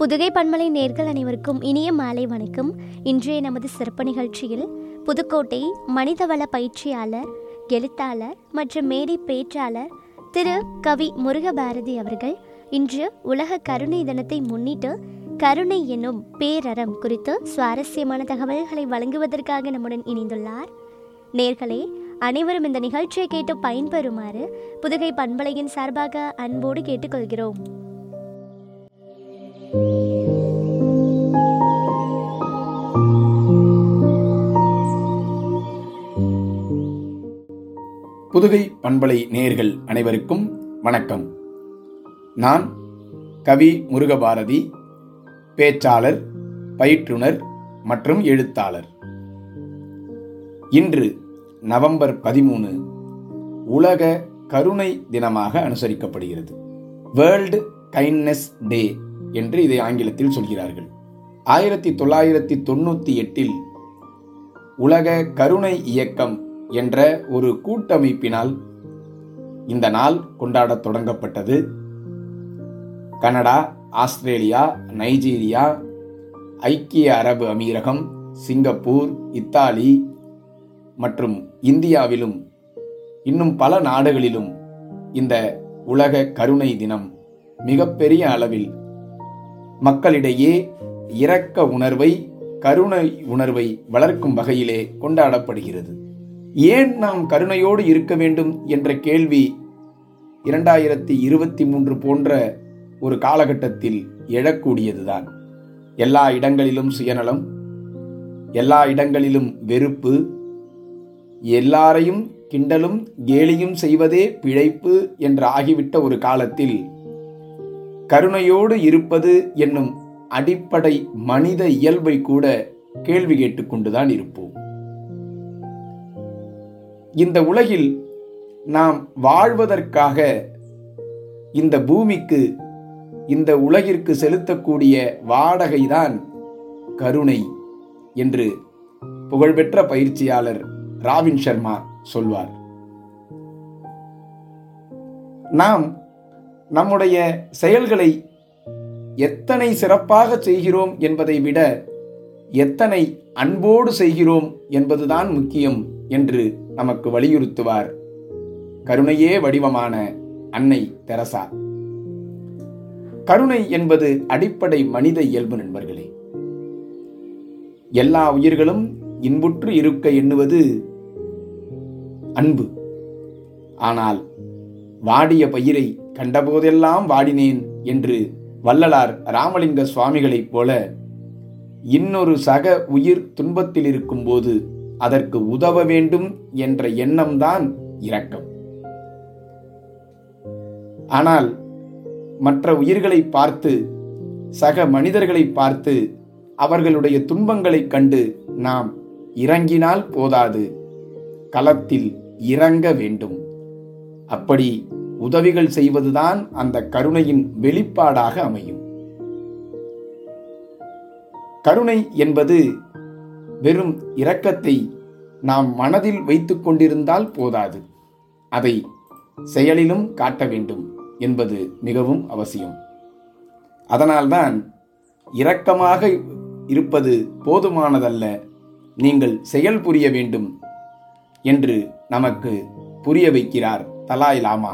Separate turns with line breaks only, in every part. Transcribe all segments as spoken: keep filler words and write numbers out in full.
புதுகை பண்பலை நேர்கள் அனைவருக்கும் இனிய மாலை வணக்கம். இன்றைய நமது சிறப்பு நிகழ்ச்சியில் புதுக்கோட்டை மனிதவள பயிற்சியாளர், எழுத்தாளர் மற்றும் மேடை பேச்சாளர் திரு கவி முருகபாரதி அவர்கள் இன்று உலக கருணை தினத்தை முன்னிட்டு கருணை என்னும் பேரறம் குறித்து சுவாரஸ்யமான தகவல்களை வழங்குவதற்காக நம்முடன் இணைந்துள்ளார். நேர்களே, அனைவரும் இந்த நிகழ்ச்சியை கேட்டு பயன்பெறுமாறு புதுகை பண்பலையின் சார்பாக அன்போடு கேட்டுக்கொள்கிறோம்.
புதுகை பண்பலை நேயர்கள் அனைவருக்கும் வணக்கம். நான் கவி முருகபாரதி, பேச்சாளர், பயிற்றுனர் மற்றும் எழுத்தாளர். இன்று நவம்பர் பதிமூணு உலக கருணை தினமாக அனுசரிக்கப்படுகிறது. வேர்ல்டு கைண்ட்னஸ் டே என்று இதை ஆங்கிலத்தில் சொல்கிறார்கள். ஆயிரத்தி தொள்ளாயிரத்தி தொண்ணூற்றி எட்டில் உலக கருணை இயக்கம் என்ற ஒரு கூட்டமைப்பினால் இந்த நாள் கொண்டாடத் தொடங்கப்பட்டது. கனடா, ஆஸ்திரேலியா, நைஜீரியா, ஐக்கிய அரபு அமீரகம், சிங்கப்பூர், இத்தாலி மற்றும் இந்தியாவிலும் இன்னும் பல நாடுகளிலும் இந்த உலக கருணை தினம் மிகப்பெரிய அளவில் மக்களிடையே இரக்க உணர்வை, கருணை உணர்வை வளர்க்கும் வகையிலே கொண்டாடப்படுகிறது. ஏன் நாம் கருணையோடு இருக்க வேண்டும் என்ற கேள்வி இரண்டாயிரத்தி இருபத்தி மூன்று போன்ற ஒரு காலகட்டத்தில் எழக்கூடியதுதான். எல்லா இடங்களிலும் சுயநலம், எல்லா இடங்களிலும் வெறுப்பு, எல்லாரையும் கிண்டலும் கேலியும் செய்வதே பிழைப்பு என்று ஆகிவிட்ட ஒரு காலத்தில் கருணையோடு இருப்பது என்னும் அடிப்படை மனித இயல்பை கூட கேள்வி கேட்டுக்கொண்டுதான் இருப்போம். இந்த உலகில் நாம் வாழ்வதற்காக இந்த பூமிக்கு, இந்த உலகிற்கு செலுத்தக்கூடிய வாடகைதான் கருணை என்று புகழ்பெற்ற பயிற்சியாளர் ராபின் சர்மா சொல்வார். நாம் நம்முடைய செயல்களை எத்தனை சிறப்பாக செய்கிறோம் என்பதை விட எத்தனை அன்போடு செய்கிறோம் என்பதுதான் முக்கியம் என்று நமக்கு வலியுறுத்துவார் கருணையே வடிவமான அன்னை தெரசா. கருணை என்பது அடிப்படை மனித இயல்பு நண்பர்களே. எல்லா உயிர்களும் இன்புற்று இருக்க எண்ணுவது அன்பு. ஆனால் வாடிய பயிரை கண்டபோதெல்லாம் வாடினேன் என்று வள்ளலார் ராமலிங்க சுவாமிகளைப் போல இன்னொரு சக உயிர் துன்பத்தில் இருக்கும் போது அதற்கு உதவ வேண்டும் என்ற எண்ணம்தான் இரக்கம். ஆனால் மற்ற உயிர்களை பார்த்து, சக மனிதர்களை பார்த்து அவர்களுடைய துன்பங்களை கண்டு நாம் இறங்கினால் போதாது, களத்தில் இறங்க வேண்டும். அப்படி உதவிகள் செய்வதுதான் அந்த கருணையின் வெளிப்பாடாக அமையும். கருணை என்பது வெறும் இரக்கத்தை நாம் மனதில் வைத்துக் கொண்டிருந்தால் போதாது, அதை செயலிலும் காட்ட வேண்டும் என்பது மிகவும் அவசியம். அதனால்தான் இரக்கமாக இருப்பது போதுமானதல்ல, நீங்கள் செயல் புரிய வேண்டும் என்று நமக்கு புரிய வைக்கிறார் தலாய் லாமா.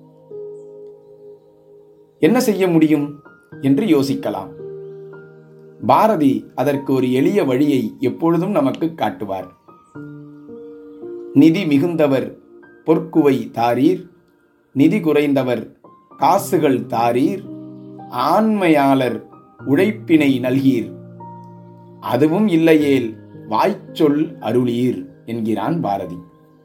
என்ன செய்ய முடியும் என்று யோசிக்கலாம். பாரதி அதற்கு ஒரு எளிய வழியை எப்பொழுதும் நமக்கு காட்டுவார். நிதி மிகுந்தவர் பொற்குவை தாரீர், நிதி குறைந்தவர் காசுகள் தாரீர், ஆண்மையாளர் உழைப்பினை நல்கீர், அதுவும் இல்லையேல் வாய்ச்சொல் அருளீர் என்கிறான் பாரதி.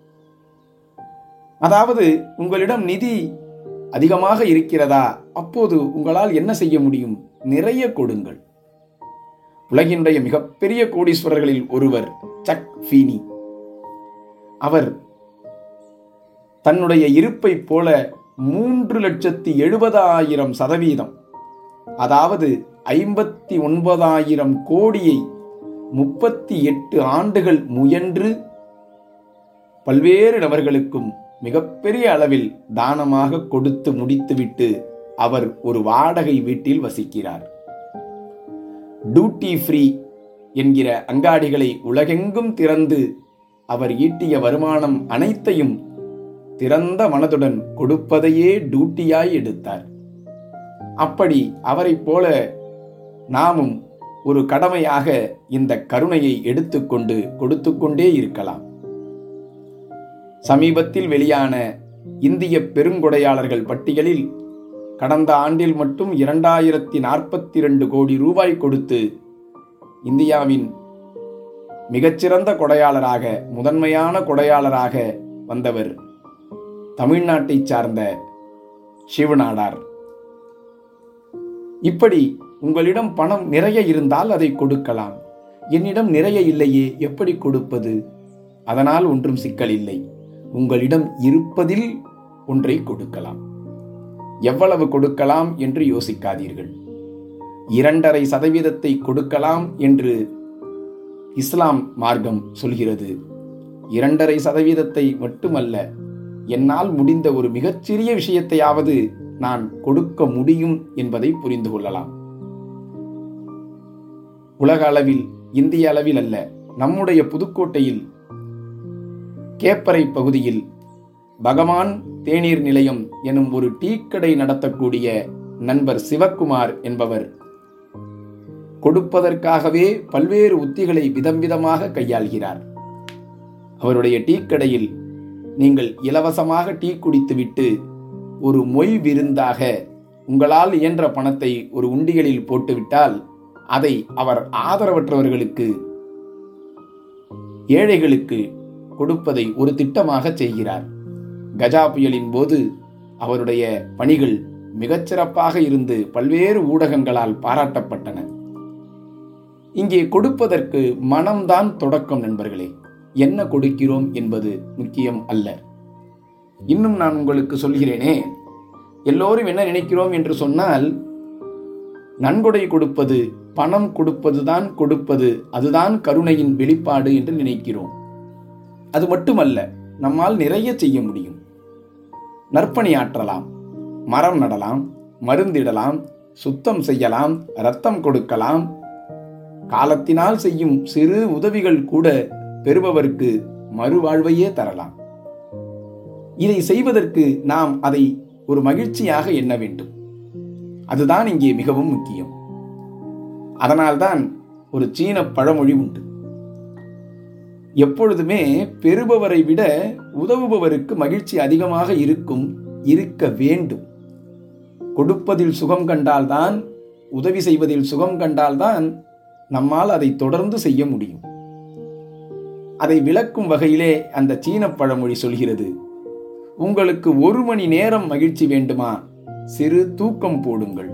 அதாவது, உங்களிடம் நிதி அதிகமாக இருக்கிறதா? அப்போது உங்களால் என்ன செய்ய முடியும்? நிறைய கொடுங்கள். உலகினுடைய மிகப்பெரிய கோடீஸ்வரர்களில் ஒருவர் சக் ஃபீனி. அவர் தன்னுடைய இருப்பை போல மூன்று லட்சத்தி எழுபதாயிரம் சதவீதம், அதாவது ஐம்பத்தி ஒன்பதாயிரம் கோடியை முப்பத்தி எட்டு ஆண்டுகள் முயன்று பல்வேறு நபர்களுக்கும் மிகப்பெரிய அளவில் தானமாக கொடுத்து முடித்துவிட்டு அவர் ஒரு வாடகை வீட்டில் வசிக்கிறார். டியூட்டி ஃப்ரீ என்கிற அங்காடிகளை உலகெங்கும் திறந்து அவர் ஈட்டிய வருமானம் அனைத்தையும் திறந்த மனதுடன் கொடுப்பதையே டியூட்டியாய் எடுத்தார். அப்படி அவரைப் போல நாமும் ஒரு கடமையாக இந்த கருணையை எடுத்துக்கொண்டு கொடுத்து கொண்டே இருக்கலாம். சமீபத்தில் வெளியான இந்திய பெருங்கொடையாளர்கள் பட்டியலில் கடந்த ஆண்டில் மட்டும் இரண்டாயிரத்தி நாற்பத்தி இரண்டு கோடி ரூபாய் கொடுத்து இந்தியாவின் மிகச்சிறந்த கொடையாளராக, முதன்மையான கொடையாளராக வந்தவர் தமிழ்நாட்டை சார்ந்த சிவநாடார். இப்படி உங்களிடம் பணம் நிறைய இருந்தால் அதை கொடுக்கலாம். என்னிடம் நிறைய இல்லையே, எப்படி கொடுப்பது? அதனால் ஒன்றும் சிக்கல் இல்லை. உங்களிடம் இருப்பதில் ஒன்றை கொடுக்கலாம். எவ்வளவு கொடுக்கலாம் என்று யோசிக்காதீர்கள். இரண்டரை சதவீதத்தை கொடுக்கலாம் என்று இஸ்லாம் மார்க்கம் சொல்கிறது. இரண்டரை சதவீதத்தை மட்டுமல்ல, என்னால் முடிந்த ஒரு மிகச்சிறிய விஷயத்தையாவது நான் கொடுக்க முடியும் என்பதை புரிந்து கொள்ளலாம். உலக அளவில், இந்திய அளவில் அல்ல, நம்முடைய புதுக்கோட்டையில் கேப்பரை பகுதியில் பகவான் தேநீர் நிலையம் எனும் ஒரு டீ கடை நடத்தக்கூடிய நண்பர் சிவக்குமார் என்பவர் கொடுப்பதற்காகவே பல்வேறு உத்திகளை விதம் விதமாக கையாள்கிறார். அவருடைய டீ கடையில் நீங்கள் இலவசமாக டீ குடித்துவிட்டு ஒரு மொய் விருந்தாக உங்களால் இயன்ற பணத்தை ஒரு உண்டியலில் போட்டுவிட்டால் அதை அவர் ஆதரவற்றவர்களுக்கு, ஏழைகளுக்கு கொடுப்பதை ஒரு திட்டமாக செய்கிறார். கஜா புயலின் போது அவருடைய பணிகள் மிகச்சிறப்பாக இருந்து பல்வேறு ஊடகங்களால் பாராட்டப்பட்டன. இங்கே கொடுப்பதற்கு மனம்தான் தொடக்கம் நண்பர்களே. என்ன கொடுக்கிறோம் என்பது முக்கியம் அல்ல. இன்னும் நான் உங்களுக்கு சொல்கிறேனே, எல்லோரும் என்ன நினைக்கிறோம் என்று சொன்னால், நன்கொடை கொடுப்பது, பணம் கொடுப்பதுதான் கொடுப்பது, அதுதான் கருணையின் வெளிப்பாடு என்று நினைக்கிறோம். அது மட்டுமல்ல, நம்மால் நிறைய செய்ய முடியும். நற்பணி ஆற்றலாம், மரம் நடலாம், மருந்திடலாம், சுத்தம் செய்யலாம், இரத்தம் கொடுக்கலாம். காலத்தினால் செய்யும் சிறு உதவிகள் கூட பெறுபவருக்கு மறுவாழ்வையே தரலாம். இதை செய்வதற்கு நாம் அதை ஒரு மகிழ்ச்சியாக எண்ண வேண்டும். அதுதான் இங்கே மிகவும் முக்கியம். அதனால்தான் ஒரு சீன பழமொழி உண்டு, எப்பொழுதுமே பெறுபவரை விட உதவுபவருக்கு மகிழ்ச்சி அதிகமாக இருக்கும், இருக்க வேண்டும். கொடுப்பதில் சுகம் கண்டால்தான், உதவி செய்வதில் சுகம் கண்டால்தான் நம்மால் அதை தொடர்ந்து செய்ய முடியும். அதை விளக்கும் வகையிலே அந்த சீன பழமொழி சொல்கிறது, உங்களுக்கு ஒரு மணி நேரம் மகிழ்ச்சி வேண்டுமா, சிறு தூக்கம் போடுங்கள்.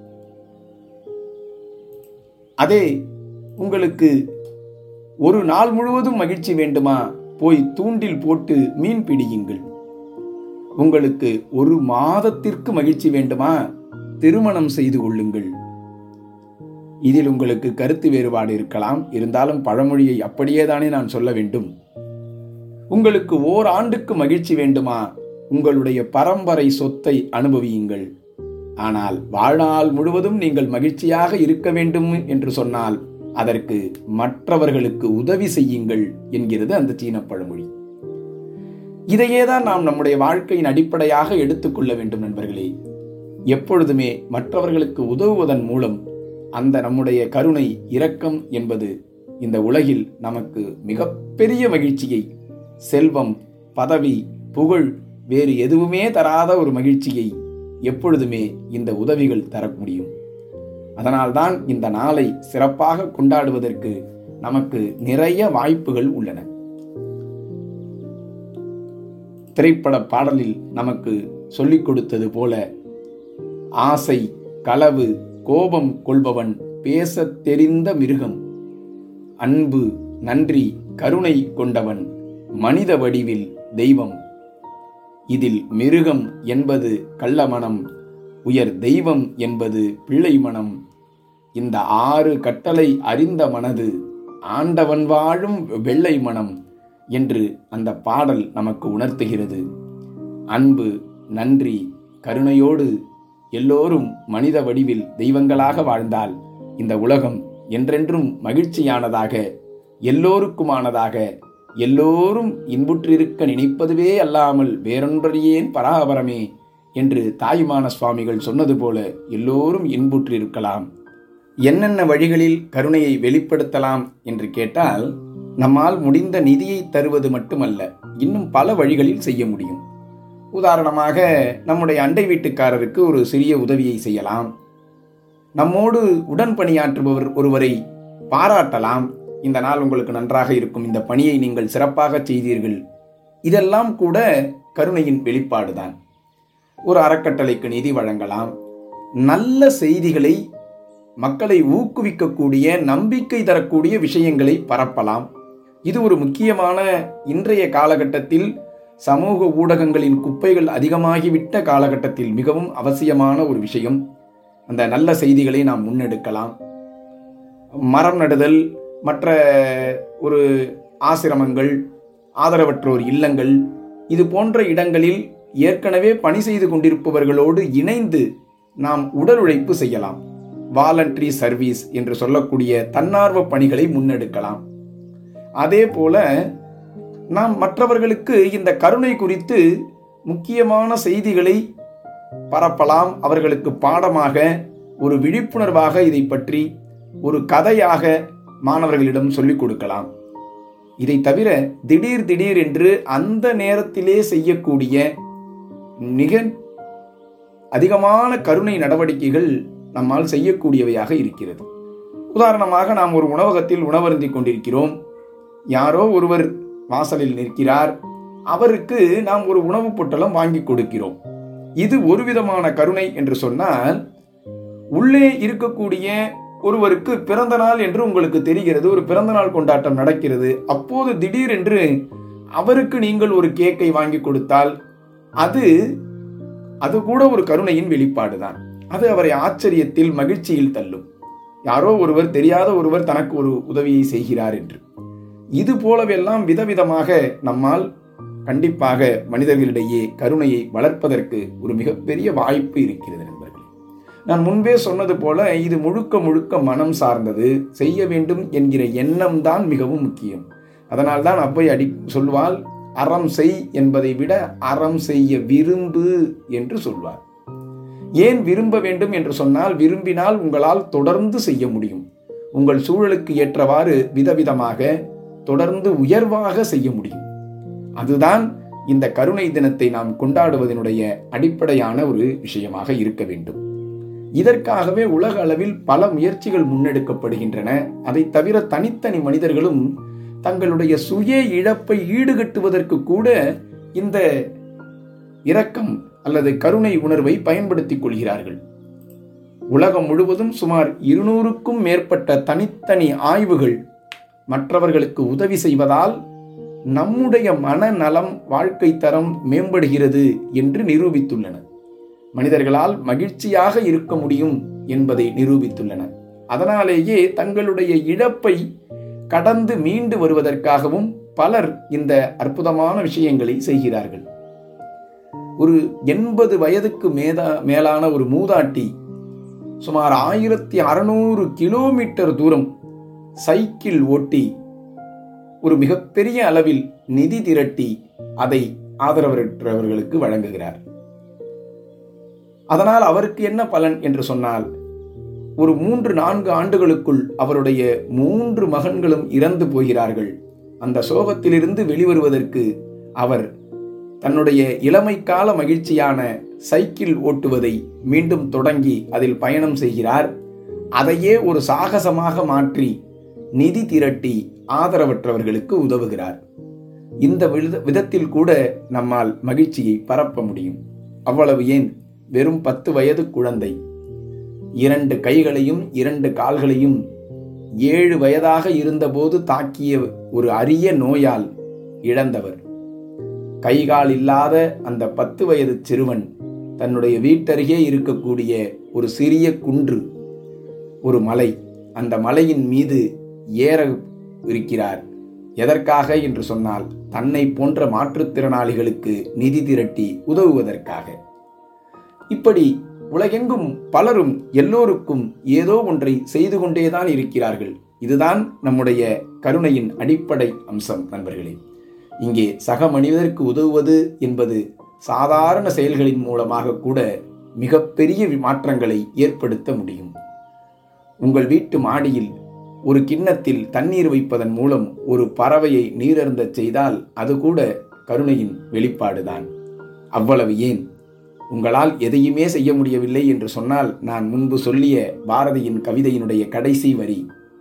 அதே உங்களுக்கு ஒரு நாள் முழுவதும் மகிழ்ச்சி வேண்டுமா, போய் தூண்டில் போட்டு மீன் பிடியுங்கள். உங்களுக்கு ஒரு மாதத்திற்கு மகிழ்ச்சி வேண்டுமா, திருமணம் செய்து கொள்ளுங்கள். இதில் உங்களுக்கு கருத்து வேறுபாடு இருக்கலாம், இருந்தாலும் பழமொழியை அப்படியே தானே நான் சொல்ல வேண்டும். உங்களுக்கு ஓர் ஆண்டுக்கு மகிழ்ச்சி வேண்டுமா, உங்களுடைய பரம்பரை சொத்தை அனுபவியுங்கள். ஆனால் வாழ்நாள் முழுவதும் நீங்கள் மகிழ்ச்சியாக இருக்க வேண்டும் என்று சொன்னால் அதற்கு மற்றவர்களுக்கு உதவி செய்யுங்கள் என்கிறது அந்த சீன பழமொழி. இதையேதான் நாம் நம்முடைய வாழ்க்கையின் அடிப்படையாக எடுத்துக்கொள்ள வேண்டும் நண்பர்களே. எப்பொழுதுமே மற்றவர்களுக்கு உதவுவதன் மூலம் அந்த நம்முடைய கருணை, இரக்கம் என்பது இந்த உலகில் நமக்கு மிகப்பெரிய மகிழ்ச்சியை, செல்வம், பதவி, புகழ், வேறு எதுவுமே தராத ஒரு மகிழ்ச்சியை எப்பொழுதுமே இந்த உதவிகள் தர முடியும். அதனால்தான் இந்த நாளை சிறப்பாக கொண்டாடுவதற்கு நமக்கு நிறைய வாய்ப்புகள் உள்ளன. திரைப்பட பாடலில் நமக்கு சொல்லிக் கொடுத்தது போல, ஆசை, களவு, கோபம் கொள்பவன் பேசத் தெரிந்த மிருகம், அன்பு, நன்றி, கருணை கொண்டவன் மனித வடிவில் தெய்வம். இதில் மிருகம் என்பது கள்ள மனம், உயர் தெய்வம் என்பது பிள்ளை மனம். இந்த ஆறு கட்டளை அறிந்த மனது ஆண்டவன் வாழும் வெள்ளை மனம் என்று அந்த பாடல் நமக்கு உணர்த்துகிறது. அன்பு, நன்றி, கருணையோடு எல்லோரும் மனித வடிவில் தெய்வங்களாக வாழ்ந்தால் இந்த உலகம் என்றென்றும் மகிழ்ச்சியானதாக, எல்லோருக்குமானதாக, எல்லோரும் இன்புற்றிருக்க நினைப்பதுவே அல்லாமல் வேறொன்றறியேன் பராபரமே என்று தாயுமான சுவாமிகள் சொன்னது போல எல்லோரும் இன்புற்றிருக்கலாம். என்னென்ன வழிகளில் கருணையை வெளிப்படுத்தலாம் என்று கேட்டால், நம்மால் முடிந்த நிதியை தருவது மட்டுமல்ல, இன்னும் பல வழிகளில் செய்ய முடியும். உதாரணமாக, நம்முடைய அண்டை வீட்டுக்காரருக்கு ஒரு சிறிய உதவியை செய்யலாம். நம்மோடு உடன் பணியாற்றுபவர் ஒருவரை பாராட்டலாம். இந்த நாள் உங்களுக்கு நன்றாக இருக்கும், இந்த பணியை நீங்கள் சிறப்பாக செய்தீர்கள். இதெல்லாம் கூட கருணையின் வெளிப்பாடுதான். ஒரு அறக்கட்டளைக்கு நிதி வழங்கலாம். நல்ல செய்திகளை, மக்களை ஊக்குவிக்கக்கூடிய, நம்பிக்கை தரக்கூடிய விஷயங்களை பரப்பலாம். இது ஒரு முக்கியமான, இன்றைய காலகட்டத்தில் சமூக ஊடகங்களின் குப்பைகள் அதிகமாகிவிட்ட காலகட்டத்தில் மிகவும் அவசியமான ஒரு விஷயம். அந்த நல்ல செய்திகளை நாம் முன்னெடுக்கலாம். மரம் நடுதல், மற்ற ஒரு ஆசிரமங்கள், ஆதரவற்றோர் இல்லங்கள், இது போன்ற இடங்களில் ஏற்கனவே பணி செய்து கொண்டிருப்பவர்களோடு இணைந்து நாம் உடல் உழைப்பு செய்யலாம். வாலண்டரி சர்வீஸ் என்று சொல்லக்கூடிய தன்னார்வ பணிகளை முன்னெடுக்கலாம். அதே போல நாம் மற்றவர்களுக்கு இந்த கருணை குறித்து முக்கியமான செய்திகளை பரப்பலாம். அவர்களுக்கு பாடமாக, ஒரு விழிப்புணர்வாக இதை பற்றி ஒரு கதையாக மாணவர்களிடம் சொல்லிக் கொடுக்கலாம். இதை தவிர திடீர் திடீர் என்று அந்த நேரத்திலே செய்யக்கூடிய மிக அதிகமான கருணை நடவடிக்கைகள் நம்மால் செய்யக்கூடியவையாக இருக்கிறது. உதாரணமாக, நாம் ஒரு உணவகத்தில் உணவருந்திக் கொண்டிருக்கிறோம். யாரோ ஒருவர் வாசலில் நிற்கிறார். அவருக்கு நாம் ஒரு உணவுப் பொட்டலம் வாங்கி கொடுக்கிறோம். இது ஒரு விதமான கருணை என்று சொன்னால், உள்ளே இருக்கக்கூடிய ஒருவருக்கு பிறந்த நாள் என்று உங்களுக்கு தெரிகிறது, ஒரு பிறந்த நாள் கொண்டாட்டம் நடக்கிறது. அப்போது திடீரென்று அவருக்கு நீங்கள் ஒரு கேக்கை வாங்கி கொடுத்தால் அது அது கூட ஒரு கருணையின் வெளிப்பாடுதான். அது அவரை ஆச்சரியத்தில், மகிழ்ச்சியில் தள்ளும். யாரோ ஒருவர், தெரியாத ஒருவர் தனக்கு ஒரு உதவியை செய்கிறார் என்று. இது போலவெல்லாம் விதவிதமாக நம்மால் கண்டிப்பாக மனிதர்களிடையே கருணையை வளர்ப்பதற்கு ஒரு மிகப்பெரிய வாய்ப்பு இருக்கிறது நண்பர்களே. நான் முன்பே சொன்னது போல இது முழுக்க முழுக்க மனம் சார்ந்தது. செய்ய வேண்டும் என்கிற எண்ணம் தான் மிகவும் முக்கியம். அதனால்தான் அவ்வை அடி சொல்வாள், அறம் செய் என்பதை விட அறம் செய்ய விரும்பு என்று சொல்வார். ஏன் விரும்ப வேண்டும் என்று சொன்னால், விரும்பினால் உங்களால் தொடர்ந்து செய்ய முடியும். உங்கள் சூழலுக்கு ஏற்றவாறு விதவிதமாக தொடர்ந்து உயர்வாக செய்ய முடியும். அதுதான் இந்த கருணை தினத்தை நாம் கொண்டாடுவதனுடைய அடிப்படையான ஒரு விஷயமாக இருக்க வேண்டும். இதற்காகவே உலக அளவில் பல முயற்சிகள் முன்னெடுக்கப்படுகின்றன. அதை தவிர தனித்தனி மனிதர்களும் தங்களுடைய சுய இழப்பை ஈடுகட்டுவதற்கு கூட இந்த இரக்கம் அல்லது கருணை உணர்வை பயன்படுத்திக் கொள்கிறார்கள். உலகம் முழுவதும் சுமார் இருநூறுக்கும் மேற்பட்ட தனித்தனி ஆய்வுகள் மற்றவர்களுக்கு உதவி செய்வதால் நம்முடைய மனநலம், வாழ்க்கை தரம் மேம்படுகிறது என்று நிரூபித்துள்ளன. மனிதர்களால் மகிழ்ச்சியாக இருக்க முடியும் என்பதை நிரூபித்துள்ளன. அதனாலேயே தங்களுடைய இழப்பை கடந்து மீண்டு வருவதற்காகவும் பலர் இந்த அற்புதமான விஷயங்களை செய்கிறார்கள். ஒரு எண்பது வயதுக்கு மேதா மேலான ஒரு மூதாட்டி சுமார் ஆயிரத்தி அறுநூறு கிலோமீட்டர் தூரம் சைக்கிள் ஓட்டி ஒரு மிகப்பெரிய அளவில் நிதி திரட்டி அதை ஆதரவற்றவர்களுக்கு வழங்குகிறார். அதனால் அவருக்கு என்ன பலன் என்று சொன்னால், ஒரு மூன்று நான்கு ஆண்டுகளுக்குள் அவருடைய மூன்று மகன்களும் இறந்து போகிறார்கள். அந்த சோகத்திலிருந்து வெளிவருவதற்கு அவர் தன்னுடைய இளமைக்கால மகிழ்ச்சியான சைக்கிள் ஓட்டுவதை மீண்டும் தொடங்கி அதில் பயணம் செய்கிறார். அதையே ஒரு சாகசமாக மாற்றி நிதி திரட்டி ஆதரவற்றவர்களுக்கு உதவுகிறார். இந்த விதத்தில் கூட நம்மால் மகிழ்ச்சியை பரப்ப முடியும். அவ்வளவு ஏன், வெறும் பத்து வயது குழந்தை, இரண்டு கைகளையும் இரண்டு கால்களையும் ஏழு வயதாக இருந்தபோது தாக்கிய ஒரு அரிய நோயால் இழந்தவர். கைகால் இல்லாத அந்த பத்து வயது சிறுவன் தன்னுடைய வீட்டருகே இருக்கக்கூடிய ஒரு சிறிய குன்று, ஒரு மலை, அந்த மலையின் மீது ஏற இருக்கிறார். எதற்காக என்று சொன்னால், தன்னை போன்ற மாற்றுத்திறனாளிகளுக்கு நிதி திரட்டி உதவுவதற்காக. இப்படி உலகெங்கும் பலரும் எல்லோருக்கும் ஏதோ ஒன்றை செய்து கொண்டேதான் இருக்கிறார்கள். இதுதான் நம்முடைய கருணையின் அடிப்படை அம்சம். நண்பர்களே, இங்கே சக மனிதருக்கு உதவுவது என்பது சாதாரண செயல்களின் மூலமாக கூட மிகப்பெரிய மாற்றங்களை ஏற்படுத்த முடியும். உங்கள் வீட்டு மாடியில் ஒரு கிண்ணத்தில் தண்ணீர் வைப்பதன் மூலம் ஒரு பறவையை நீரருந்த செய்தால் அது கூட கருணையின் வெளிப்பாடுதான். அவ்வளவு ஏன், உங்களால் எதையுமே செய்ய முடியவில்லை என்று சொன்னால், நான் முன்பு சொல்லிய பாரதியின் கவிதையினுடைய கடைசி வரி,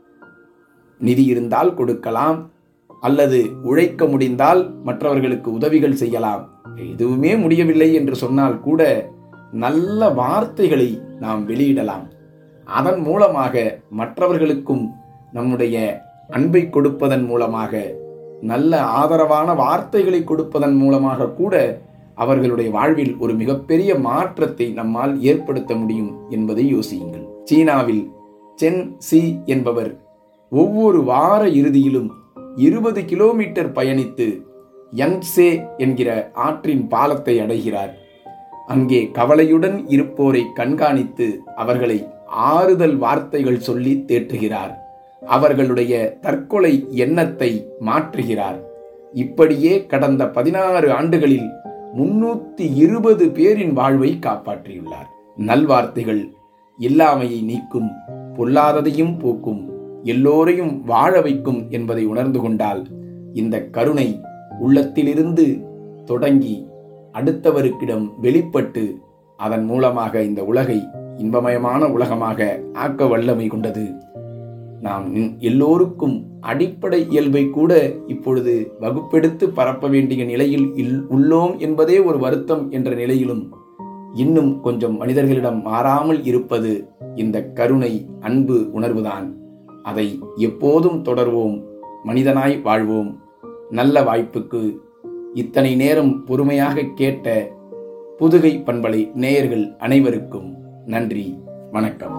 நிதி இருந்தால் கொடுக்கலாம், அல்லது உழைக்க முடிந்தால் மற்றவர்களுக்கு உதவிகள் செய்யலாம், எதுவுமே முடியவில்லை என்று சொன்னால் கூட நல்ல வார்த்தைகளை நாம் வெளியிடலாம். அதன் மூலமாக மற்றவர்களுக்கும் நம்முடைய அன்பை கொடுப்பதன் மூலமாக, நல்ல ஆதரவான வார்த்தைகளை கொடுப்பதன் மூலமாக கூட அவர்களுடைய வாழ்வில் ஒரு மிகப்பெரிய மாற்றத்தை நம்மால் ஏற்படுத்த முடியும் என்பதை யோசியுங்கள். சீனாவில் சென் சி என்பவர் ஒவ்வொரு வார இறுதியிலும் இருபது கிலோமீட்டர் பயணித்து யங்சே என்கிற ஆற்றின் பாலத்தை அடைகிறார். அங்கே கவலையுடன் இருப்போரை கண்காணித்து அவர்களை ஆறுதல் வார்த்தைகள் சொல்லி தேற்றுகிறார். அவர்களுடைய தற்கொலை எண்ணத்தை மாற்றுகிறார். இப்படியே கடந்த பதினாறு ஆண்டுகளில் முன்னூத்தி இருபது பேரின் வாழ்வை காப்பாற்றியுள்ளார். நல்வார்த்தைகள் இல்லாமையை நீக்கும், பொல்லாததையும் போக்கும், எல்லோரையும் வாழ வைக்கும் என்பதை உணர்ந்து கொண்டால் இந்த கருணை உள்ளத்திலிருந்து தொடங்கி அடுத்தவருக்கிடம் வெளிப்பட்டு அதன் மூலமாக இந்த உலகை இன்பமயமான உலகமாக ஆக்க வல்லமை கொண்டது. நாம் எல்லோருக்கும் அடிப்படை இயல்பை கூட இப்பொழுது வகுப்பெடுத்து பரப்ப வேண்டிய நிலையில் உள்ளோம் என்பதே ஒரு வருத்தம் என்ற நிலையிலும் இன்னும் கொஞ்சம் மனிதர்களிடம் மாறாமல் இருப்பது இந்த கருணை, அன்பு உணர்வுதான். அதை எப்போதும் தொடர்வோம், மனிதனாய் வாழ்வோம். நல்ல வாய்ப்புக்கு இத்தனை நேரம் பொறுமையாக கேட்ட புதுகை பண்பலை நேயர்கள் அனைவருக்கும் நன்றி, வணக்கம்.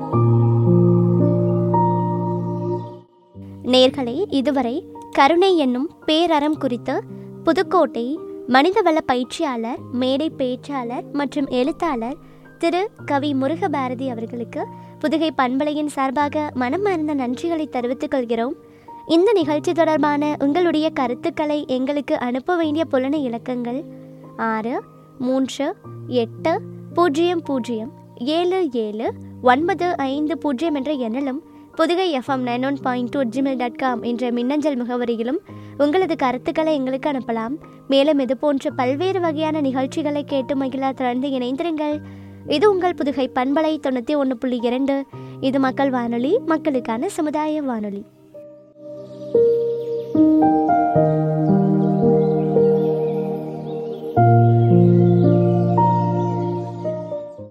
நேயர்களே, இதுவரை கருணை என்னும் பேரறம் குறித்து புதுக்கோட்டை மனிதவள பயிற்சியாளர், மேடை பேச்சாளர் மற்றும் எழுத்தாளர் திரு கவி முருகபாரதி அவர்களுக்கு புதுகை பண்பலையின் சார்பாக மனமார்ந்த நன்றிகளை தெரிவித்துக் கொள்கிறோம். இந்த நிகழ்ச்சி தொடர்பான உங்களுடைய கருத்துக்களை எங்களுக்கு அனுப்ப வேண்டிய புலன இலக்கங்கள் ஆறு மூன்று எட்டு பூஜ்ஜியம் பூஜ்ஜியம் ஏழு ஏழு ஒன்பது ஐந்து பூஜ்ஜியம் என்ற எண்ணிலும் Pudugai FM nine one point two Gmail dot com என்ற மின்னஞ்சல் முகவரியிலும் உங்களது கருத்துக்களை எங்களுக்கு அனுப்பலாம். மேலும் இது போன்ற பல்வேறு வகையான நிகழ்ச்சிகளை கேட்டு மகிழ தொடர்ந்து இணைந்திருங்கள். இது உங்கள் புதுகை பண்பலை தொண்ணூற்றி ஒன்று புள்ளி இரண்டு. இது மக்கள் வானொலி, மக்களுக்கான சமுதாய வானொலி.